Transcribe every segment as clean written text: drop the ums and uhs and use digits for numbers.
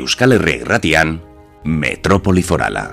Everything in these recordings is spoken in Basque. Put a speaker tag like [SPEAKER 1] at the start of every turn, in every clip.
[SPEAKER 1] Euskal Herria Irratian, Metrópoli Forala.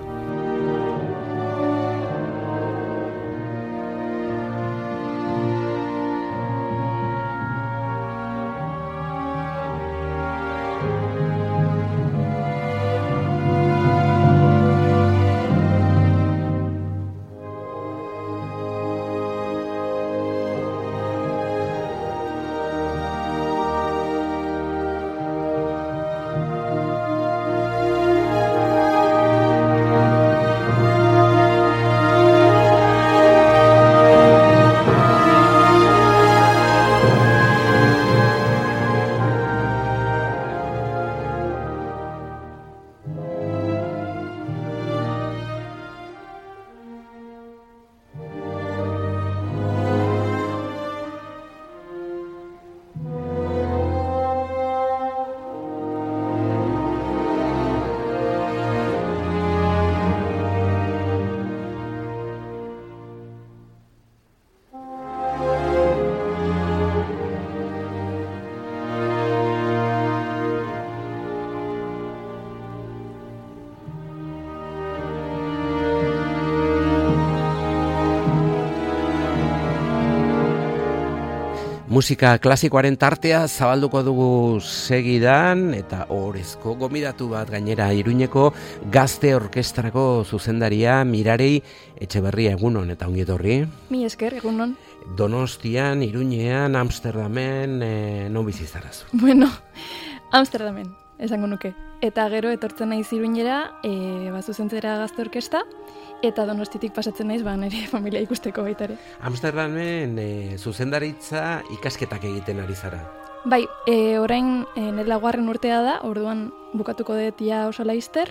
[SPEAKER 2] Musika klasikoaren tartea zabalduko dugu segidan eta orezko gomidatu bat gainera Iruñeko Gazte Orkestrako zuzendaria Mirarei Etxeberria egunon eta ongi etorri.
[SPEAKER 3] Mi esker egunon.
[SPEAKER 2] Donostian, Iruñean, Amsterdamen, non bizi zarazu?
[SPEAKER 3] Bueno, Amsterdamen, esango nuke. Eta gero etortzen naiz Iruñera, zuzentzera Gazte Orkestra. Eta Donostitik pasatzen naiz, nire familia ikusteko baita ere.
[SPEAKER 2] Amsterdamen zuzendaritza ikasketak egiten ari zara.
[SPEAKER 3] Bai, orain nire laugarren urtea da, orduan bukatuko dut ja oso laizter,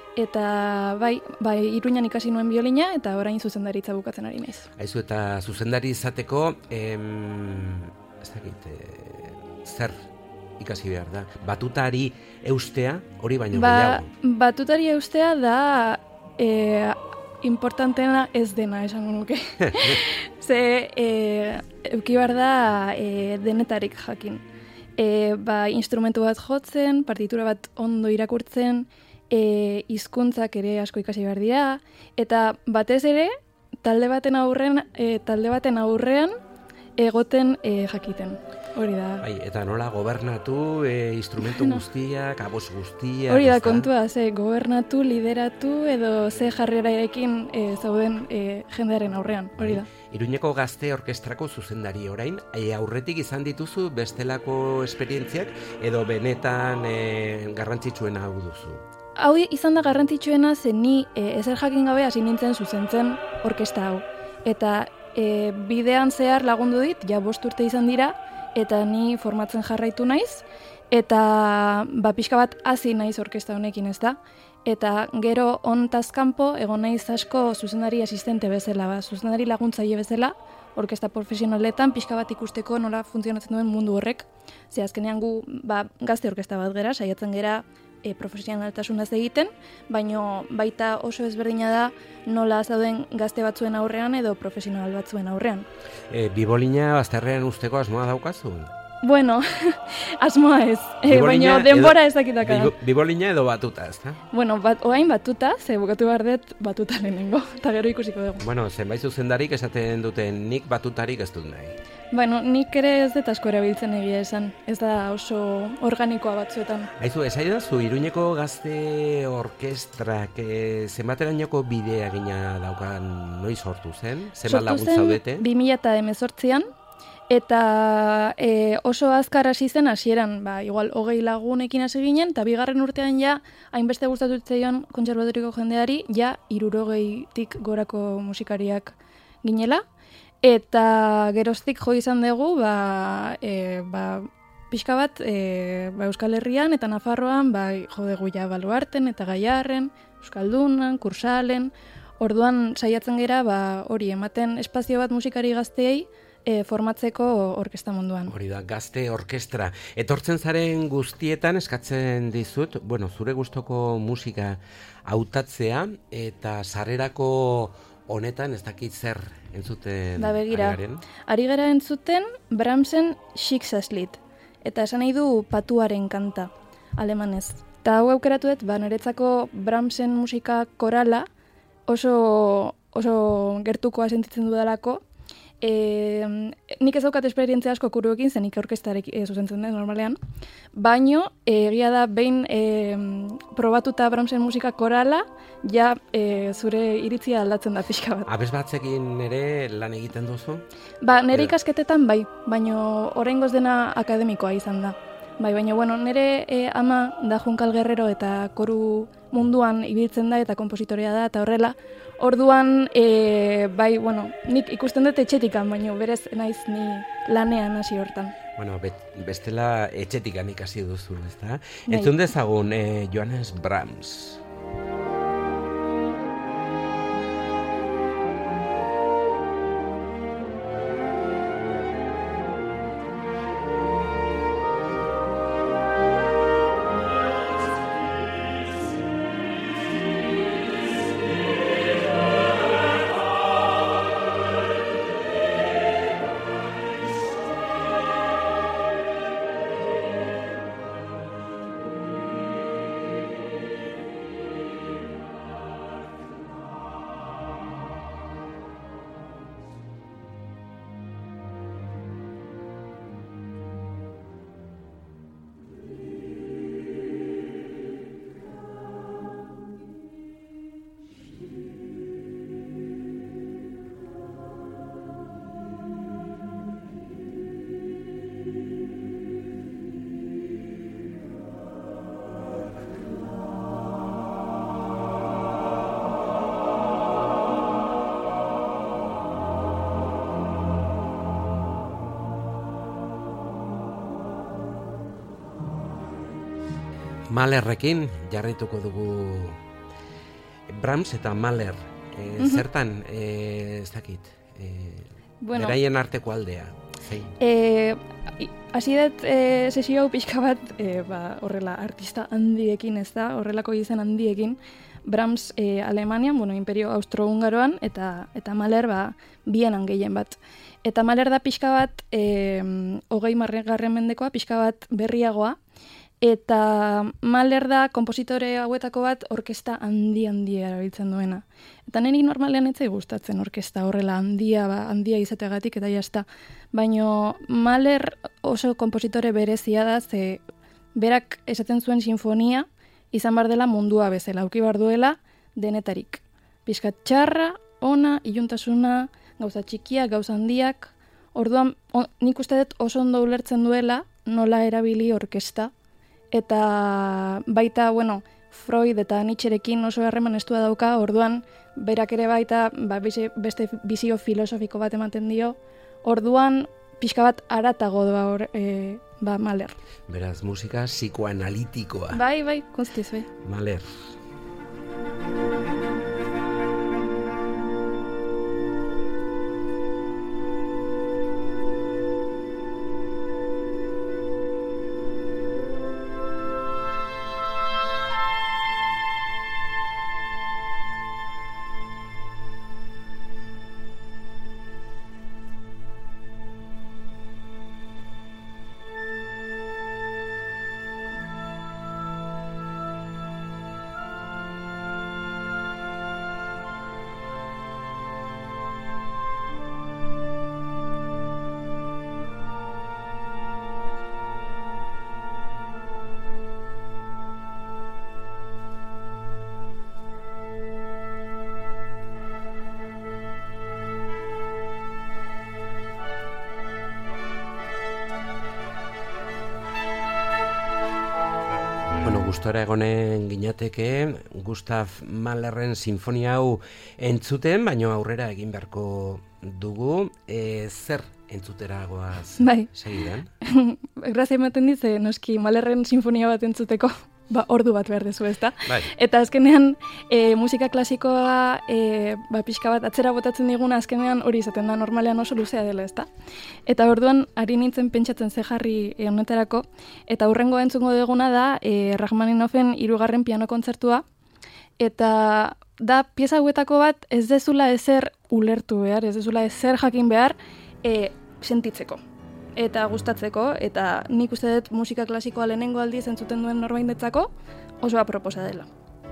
[SPEAKER 3] eta bai, Iruñan ikasi nuen biolina, eta orain zuzendaritza bukatzen ari naiz.
[SPEAKER 2] Aizu, eta zuzendari izateko, zer ikasi behar da? Batutari eustea, hori baino gehiago?
[SPEAKER 3] Batutari eustea da importantena ez dena, esango nuke. Ze, euki behar da denetarik jakin. Instrumentu bat jotzen, partitura bat ondo irakurtzen, hizkuntzak ere asko ikasi behar dira, eta batez ere, talde baten aurrean egoten jakiten. Hori da.
[SPEAKER 2] Bai, eta nola gobernatu, instrumentu guztiak, abos guztiak.
[SPEAKER 3] Hori da kontua, gobernatu, lideratu edo ze jarrerarekin zauden jendearen aurrean, hori da.
[SPEAKER 2] Iruñeko Gazte Orkestrako zuzendari orain, aurretik izan dituzu bestelako esperientziak edo benetan garrantzitsuena hau duzu?
[SPEAKER 3] Hau izan da garrantzitsuena zen ni ezer jakin gabe hasi nintzen zuzentzen orkestra hau. Eta bidean zehar lagundu dit, ja 5 urte izan dira, eta ni formatzen jarraitu naiz, eta pixka bat hasi naiz orkestra honekin, ez da? Eta gero hontaz kanpo egon naiz asko zuzendari asistente bezala, zuzendari laguntzaile bezala, orkestra profesionaletan pixka bat ikusteko nola funtzionatzen duen mundu horrek. Ze azkenean gu gazte orkestra bat gera, saiatzen gera profesionaltasunaz egiten, baino baita oso ezberdina da nola zauden gazte batzuen aurrean edo profesional batzuen aurrean.
[SPEAKER 2] Bibolina bazterrean usteko asmoa daukazu?
[SPEAKER 3] Bueno, asmoa ez, baina denbora ez dakitaka da.
[SPEAKER 2] Bibolina edo batuta, ez da?
[SPEAKER 3] Bueno, orain batuta, ze bukatu behar dut batuta lehenengo, eta gero ikusiko dugu.
[SPEAKER 2] Bueno, zenbait zuzendarik esaten duten nik batutarik ez dut nahi.
[SPEAKER 3] Bueno, nik ere ez dut asko erabiltzen egia esan, ez da oso organikoa batzuetan.
[SPEAKER 2] Aizu, esaidazu, Iruñeko Gazte Orkestrak zenbaterainoko bidea gina daukan noiz sortu zen? Zenbat lagun zaudete?
[SPEAKER 3] 2018an, eta oso azkar hasi zen hasieran, igual 20 lagunekin hasi ginen, eta bigarren urtean ja, hainbeste gustatu zitzaion kontserbatoriko jendeari, ja 60tik gorako musikariak ginela, eta geroztik jo izan dugu, pixka bat Euskal Herrian eta Nafarroan jo dugu ja Baluarten eta Gaiarren, Euskaldunan, Kursalen, orduan saiatzen gera hori ematen espazio bat musikari gazteei formatzeko orkestra munduan.
[SPEAKER 2] Hori da, Gazte Orkestra. Etortzen zaren guztietan eskatzen dizut, zure gustoko musika hautatzea eta sarrerako honetan ez dakit zer entzuten
[SPEAKER 3] begira, ari gara entzuten Brahmsen Schicksalslied, eta esan nahi du patuaren kanta, alemanez. Eta hau aukeratu dut, niretzako Brahmsen musika korala oso gertukoa sentitzen dudalako. Nik ez daukat esperientzia asko kuruekin, zen nik orkestarek zuzentzen dut normalean, baino egia da behin probatuta Brahmsen musika korala, ja zure iritzia aldatzen da pixka bat.
[SPEAKER 2] Abes batzekin ere lan egiten duzu?
[SPEAKER 3] Nire ikasketetan bai, baino oraingoz dena akademikoa izan da. Bai, baina nire ama da Junkal Guerrero eta koru munduan ibiltzen da eta konpositorea da eta horrela. Orduan, nik ikusten dut etxetikan, baina berez naiz ni lanean hasi hortan.
[SPEAKER 2] Bestela etxetikan ikasi duzu, ezta? Entzun dezagun Johannes Brahms. Mahlerrekin jarraituko dugu Brahms eta Mahler. Zertan, ez dakit, beraien arteko aldea?
[SPEAKER 3] Hasi dut sesio hau pixka bat, horrela artista handiekin ez da, horrelako izen handiekin, Brahms Alemanian, Imperio Austro-Hungaroan, eta Mahler Bienan gehien bat. Eta Mahler da pixka bat, 20. mendekoa, pixka bat berriagoa, eta Mahler da konpositore hauetako bat orkesta handia erabiltzen duena. Eta niri normalean etzai gustatzen orkesta horrela handia izateagatik eta jazta. Baina Mahler oso konpositore berezia da, ze berak esaten zuen sinfonia izan bar dela mundua bezala, auki bar duela denetarik. Pixkat txarra, ona, iluntasuna, gauza txikiak, gauza handiak. Orduan, nik uste dut oso ondo ulertzen duela nola erabili orkesta. Eta baita, Freud eta Nietzscherekin oso harreman estua dauka, orduan berak ere baita beste bizio filosofiko bat ematen dio, orduan pixka bat haratago doa Mahler.
[SPEAKER 2] Beraz, musika psikoanalitikoa.
[SPEAKER 3] Bai, guztiz, bai.
[SPEAKER 2] Mahler. Gustora egonen ginateke Gustav Mahlerren sinfonia hau entzuten, baina aurrera egin beharko dugu. Zer entzutera goaz segidan?
[SPEAKER 3] Grazia ematen dize, noski Mahlerren sinfonia bat entzuteko, ordu bat behar dezu, ezta?
[SPEAKER 2] Bai.
[SPEAKER 3] Eta azkenean musika klasikoa pixka bat atzera botatzen diguna azkenean hori izaten da normalean oso luzea dela, ezta? Eta orduan ari nintzen pentsatzen ze jarri honetarako, eta hurrengo entzungo duguna da Rachmaninoffen 3. piano kontzertua, eta da pieza hauetako bat ez dezula ezer ulertu behar, ez dezula ezer jakin behar sentitzeko. eta gustatzeko, eta nik uste dut musika klasikoa lehenengo aldiz entzuten duen norbaindetzako oso aproposa dela.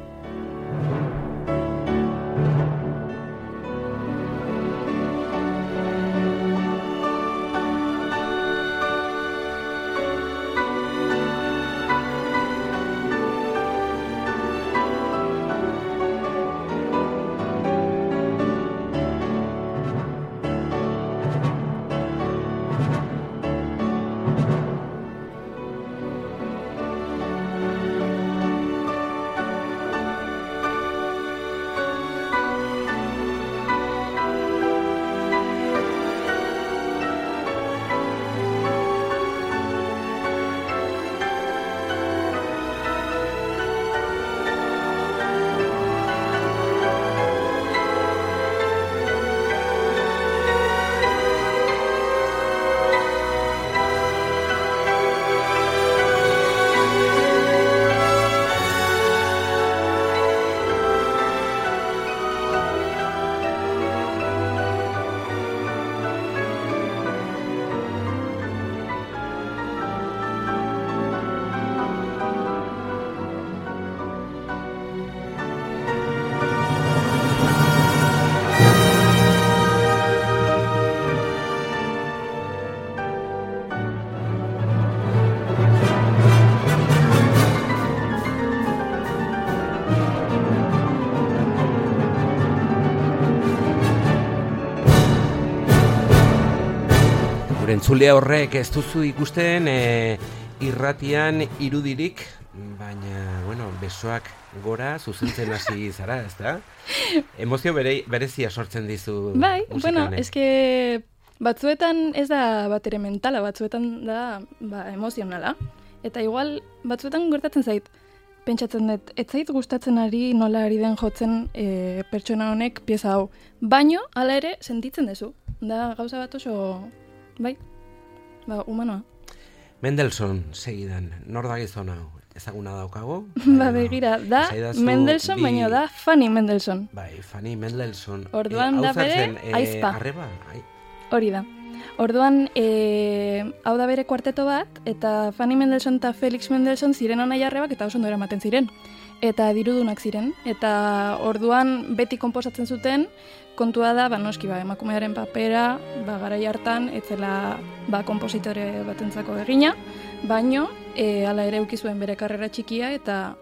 [SPEAKER 2] Entzulea horrek ez duzu ikusten irratian irudirik, baina, bueno, besoak gora zuzentzen hasi zara, ez da? Emozio berezia sortzen dizu
[SPEAKER 3] bai,
[SPEAKER 2] musika
[SPEAKER 3] bueno,
[SPEAKER 2] honek.
[SPEAKER 3] eske batzuetan ez da bat ere mentala, batzuetan da emozionala. Eta igual batzuetan gertatzen zait, pentsatzen dut, ez zait gustatzen ari nola ari den jotzen pertsona honek pieza hau. Baino, hala ere, sentitzen duzu. Da gauza bat oso, bai, humanoa.
[SPEAKER 2] Mendelssohn, segidan, nor da gizon hau? Ezaguna daukago?
[SPEAKER 3] Begira, da
[SPEAKER 2] Esaidazu
[SPEAKER 3] Mendelssohn, baino da Fanny Mendelssohn.
[SPEAKER 2] Bai, Fanny Mendelssohn.
[SPEAKER 3] Orduan da bere aizpa.
[SPEAKER 2] Arreba,
[SPEAKER 3] Hori da. Orduan, hau da bere kuarteto bat, eta Fanny Mendelssohn eta Felix Mendelssohn ziren anai arrebak eta oso ondo eramaten ziren. Eta dirudunak ziren. Eta orduan beti konposatzen zuten, kontua da, noski, emakumearen papera, garai hartan, etzela konpositore batentzako egina, baino, hala ere ukizuen bere karrera txikia, eta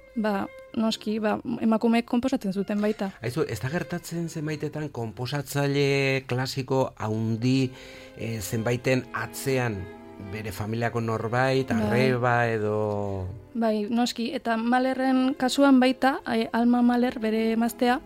[SPEAKER 3] noski, emakumeek konposatzen zuten baita.
[SPEAKER 2] Aizu, ez da gertatzen zenbaitetan konposatzaile klasiko haundi zenbaiten atzean bere familiako norbait, arreba edo...
[SPEAKER 3] Bai, noski, eta Mahlerren kasuan baita, Alma Mahler bere emaztea,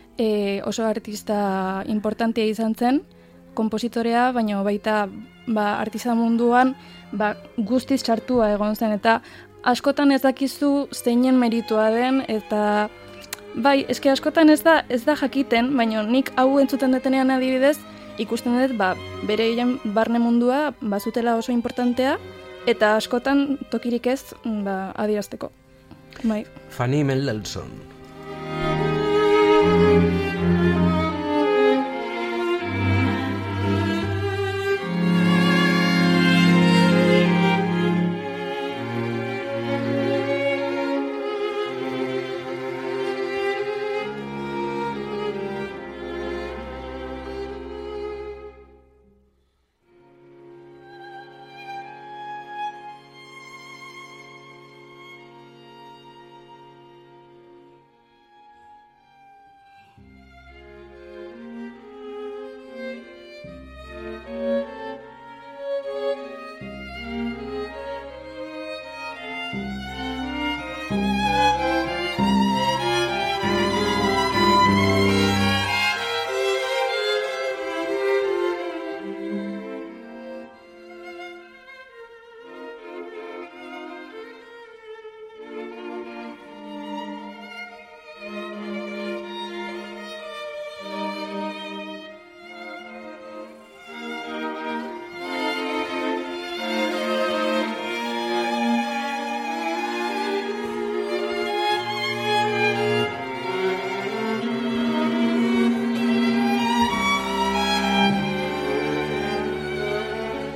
[SPEAKER 3] oso artista importantea izan zen, konpositorea, baina baita artista munduan guztiz txartua egon zen, eta askotan ez dakizu zeinen meritua den, eta bai, eske askotan ez da jakiten, baina nik hau entzuten detenean adibidez, ikusten dut bere barne mundua bazutela oso importantea, eta askotan tokirik ez adierazteko. Bai.
[SPEAKER 2] Fanny Mendelssohn.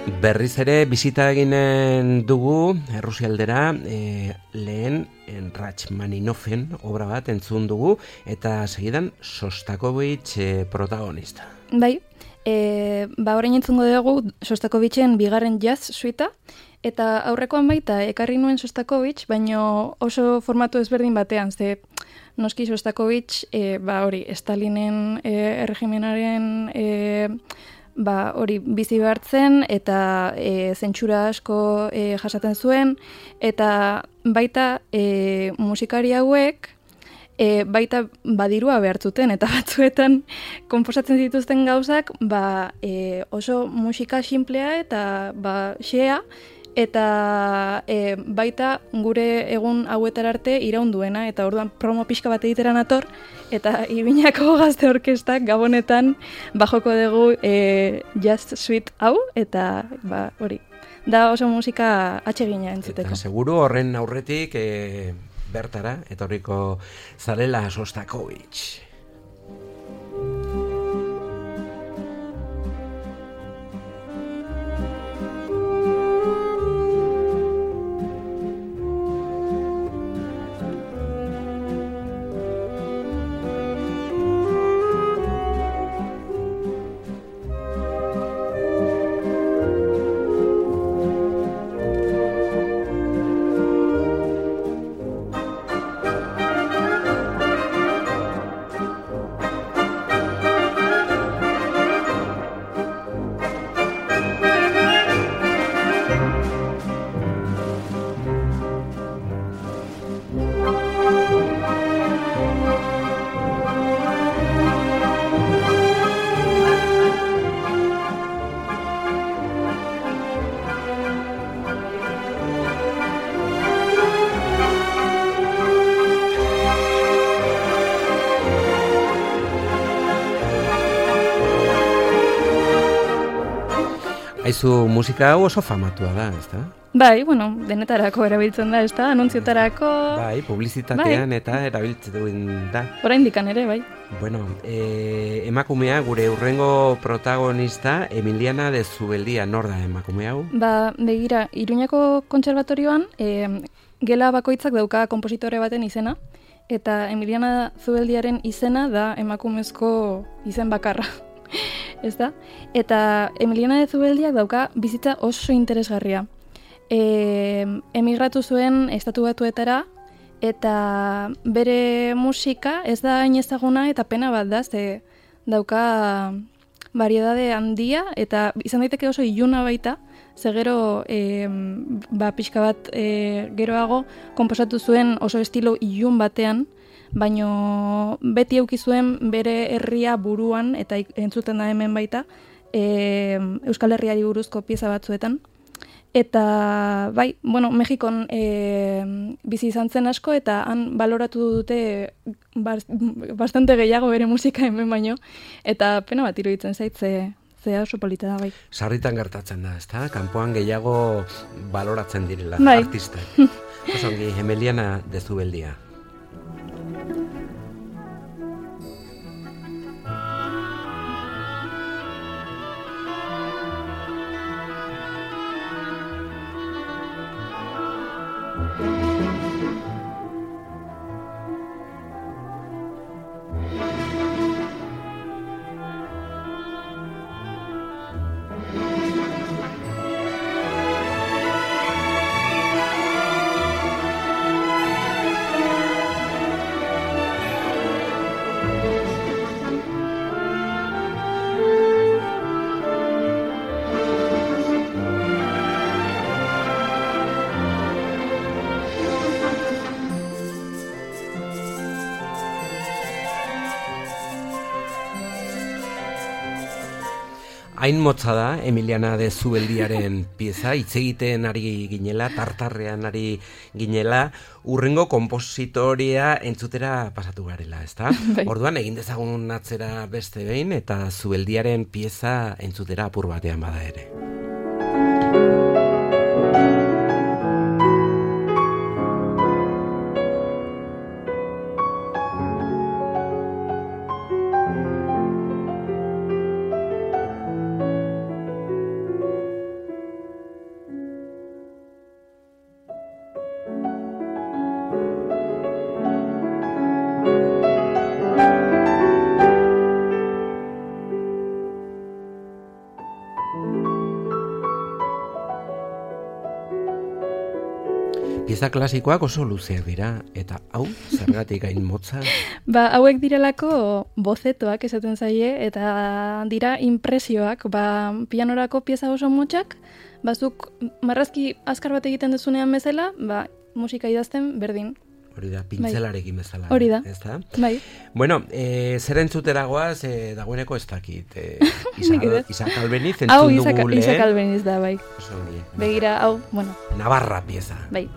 [SPEAKER 2] Berriz ere bizita eginen dugu Errusialdera, lehen Rachmaninoffen obra bat entzun dugu, eta segidan Sostakovich protagonista.
[SPEAKER 3] Bai, orain entzungo dugu Sostakovichen bigarren jazz suita, eta aurrekoan baita ekarri nuen Sostakovich, baino oso formatu ezberdin batean, ze noski Sostakovich, Stalinen erregimenaren hori bizi behartzen eta zentsura asko jasaten zuen, eta baita musikari hauek baita badirua behartzuten, eta batzuetan konposatzen zituzten gauzak oso musika simplea eta xea, eta baita gure egun hauetar arte iraunduena, eta orduan promo pixka bat egiteran ator, eta Ibinako Gazte Orkestak Gabonetan bajoko dugu jazz suite hau, eta hori, da oso musika atsegina entzuteko.
[SPEAKER 2] Eta seguru horren aurretik bertara, etorriko zarela Sostakovich. Aizu, musika hau oso famatua da, ezta?
[SPEAKER 3] Bai, denetarako erabiltzen da, ezta? Anuntziotarako...
[SPEAKER 2] Bai, publizitatean eta erabiltzen da.
[SPEAKER 3] Oraindikan ere, bai.
[SPEAKER 2] Emakumea, gure hurrengo protagonista, Emiliana de Zubeldia, nor da emakume hau?
[SPEAKER 3] Begira, Iruñako kontserbatorioan, gela bakoitzak dauka konpositore baten izena, eta Emiliana Zubeldiaren izena da emakumezko izen bakarra. Ez da? Eta Emiliana de Zubeldiak dauka bizitza oso interesgarria. Emigratu zuen Estatu Batuetara, eta bere musika ez da hain ezaguna, eta pena bat da, ze dauka variedade handia, eta izan daiteke oso iluna baita, ze gero pixka bat geroago konposatu zuen oso estilo ilun batean, baino beti eduki zuen bere herria buruan, eta entzuten da hemen baita, Euskal Herriari buruzko pieza batzuetan. Eta, Mexikon bizi izan zen asko, eta han baloratu dute bastante gehiago bere musika hemen baino, eta pena bat iruditzen zait, ze oso polita da, bai.
[SPEAKER 2] Sarritan gertatzen da, ezta? Kanpoan gehiago baloratzen direla, artistak. Osongi, Emiliana de Zubeldia. Hain motza da, Emiliana de Zubeldiaren pieza, hitz egiten ari ginela, tartarrean ari ginela, urrengo konpositoria entzutera pasatu garela, ezta? Orduan, egin dezagun atzera beste behin, eta Zubeldiaren pieza entzutera apur batean bada ere. Pieza klasikoak oso luzeak dira, eta hau, zergatik hain motza?
[SPEAKER 3] Hauek direlako bozetoak esaten zaie, eta dira impresioak, pianorako pieza oso motxak, zuk marrazki azkar bat egiten duzunean bezala, musika idazten berdin.
[SPEAKER 2] Hori da, pintzelarekin bezala.
[SPEAKER 3] Hori da, bai.
[SPEAKER 2] Bueno, zer entzuteragoaz, dagoeneko ez dakit. Isaac Albeniz entzun dugu lehen.
[SPEAKER 3] Isaac Albeniz da, bai. Begira, hau, bueno.
[SPEAKER 2] Navarra pieza.
[SPEAKER 3] Bai.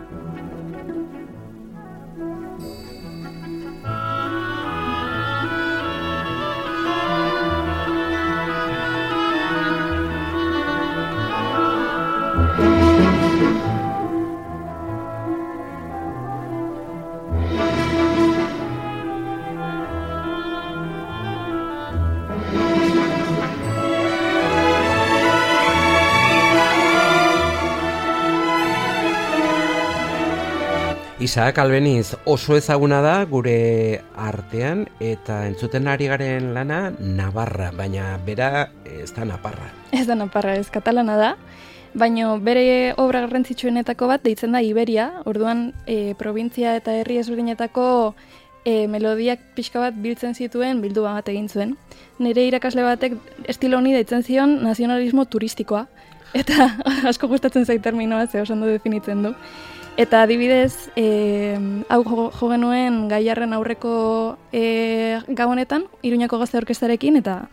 [SPEAKER 2] Isaac Albeniz oso ezaguna da gure artean eta entzuten ari garen lana Navarra, baina bera ez da naparra.
[SPEAKER 3] Ez da naparra, ez katalana da, baina bere obra garrantzitsuenetako bat deitzen da Iberia, orduan provintzia eta herri ezberdinetako melodiak pixka bat biltzen zituen bildu bat egin zuen. Nire irakasle batek estilo honi deitzen zion nazionalismo turistikoa, eta asko gustatzen zait terminoa, ze oso ondo definitzen du. Eta adibidez, hau jo genuen Gaiarren aurreko gabonetan, Iruñako Gazte Orkestarekin, eta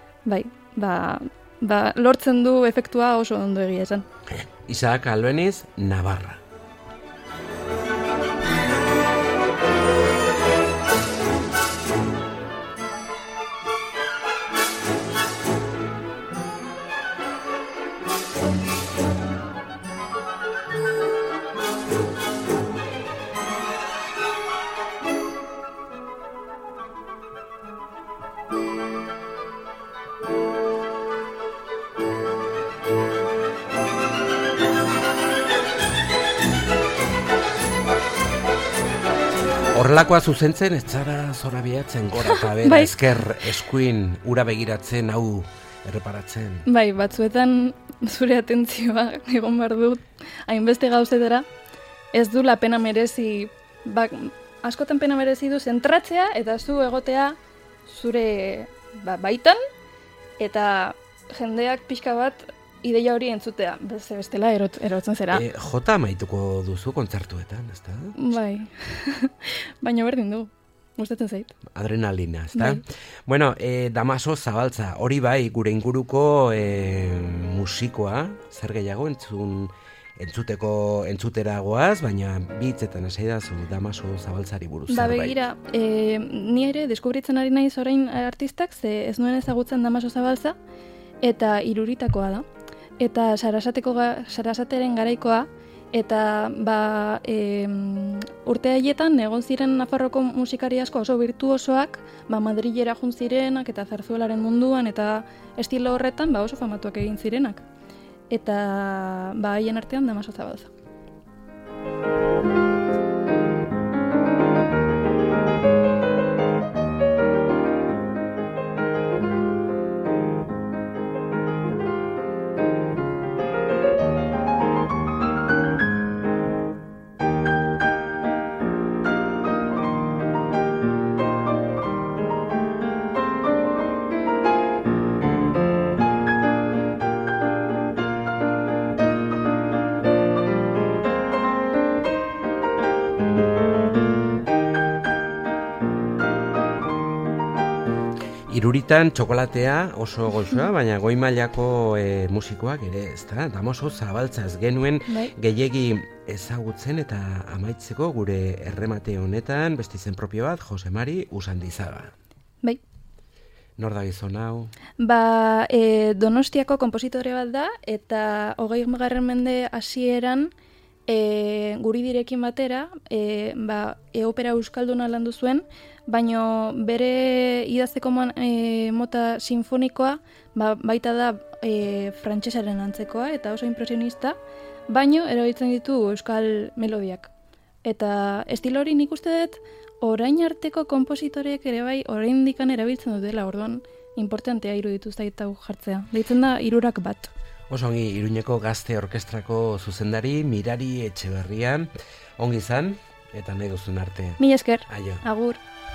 [SPEAKER 3] lortzen du efektua oso ondo egia esan.
[SPEAKER 2] Isaac Albeniz, Navarra. Horrelakoa zuzentzen, ez zara zorabiatzen gora eta bera, ezker eskuin ura begiratzen, hau erreparatzen.
[SPEAKER 3] Bai, batzuetan zure atentzioa egon behar dut, hainbeste gauzetara, ez du la pena merezi, askotan pena merezi du zentratzea eta zu egotea zure baitan, eta jendeak pixka bat ideia hori entzutea, bestela erotzen zera.
[SPEAKER 2] Jota amaituko duzu kontzertuetan, ez da?
[SPEAKER 3] Bai, baina berdin du, gustatzen zait.
[SPEAKER 2] Adrenalina, ez da? Bai. Bueno, Damaso Zabaltza, hori bai, gure inguruko musikoa, zer gehiago entzuteragoaz, baina bitzetan esaidazu Damaso Zabaltzari buruz zerbait.
[SPEAKER 3] Begira, ni ere deskubritzen ari naiz orain artistak, ze ez nuen ezagutzen Damaso Zabaltza, eta Iruritakoa da. Eta Sarasateren garaikoa, eta urte haietan egon ziren Nafarroko musikari asko oso virtuosoak, Madrilera jun zirenak eta zarzuelaren munduan, eta estilo horretan oso famatuak egin zirenak. Eta haien artean Damaso Zabaltza.
[SPEAKER 2] Iruritan txokolatea oso goxoa, baina goi mailako musikoak ere, ez da? Damaso Zabaltza ez genuen gehiegi ezagutzen eta amaitzeko gure erremate honetan, beste izen propio bat, Jose Mari Usandizaga.
[SPEAKER 3] Bai.
[SPEAKER 2] Nor da gizon hau?
[SPEAKER 3] Donostiako konpositore bat da, eta 20. mende hasieran Guridirekin batera, opera euskalduna landu zuen, baina bere idazteko mota sinfonikoa baita da frantsesaren antzekoa eta oso impresionista, baina erabiltzen ditu euskal melodiak. Eta estilo hori nik uste dut orain arteko konpositoreek ere bai oraindik erabiltzen dutela, orduan importantea iruditu zait hau jartzea. Deitzen da 3 bat.
[SPEAKER 2] Oso ongi, Iruñeko Gazte Orkestrako zuzendari Mirari Etxeberria, ongi izan, eta nahi duzun arte.
[SPEAKER 3] Mila esker.
[SPEAKER 2] Aio.
[SPEAKER 3] Agur.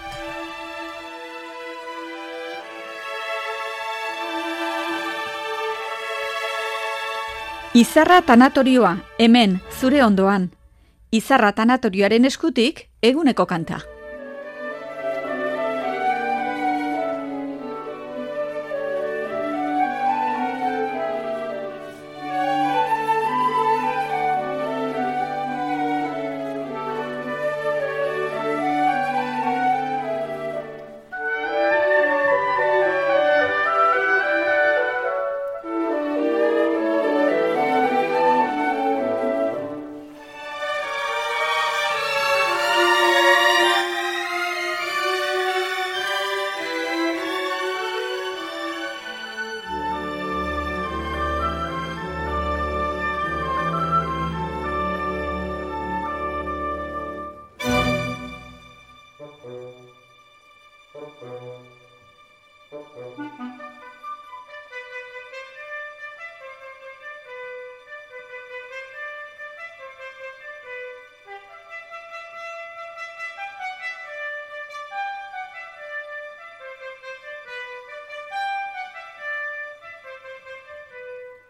[SPEAKER 4] Izarra tanatorioa, hemen, zure ondoan. Izarra tanatorioaren eskutik, eguneko kanta.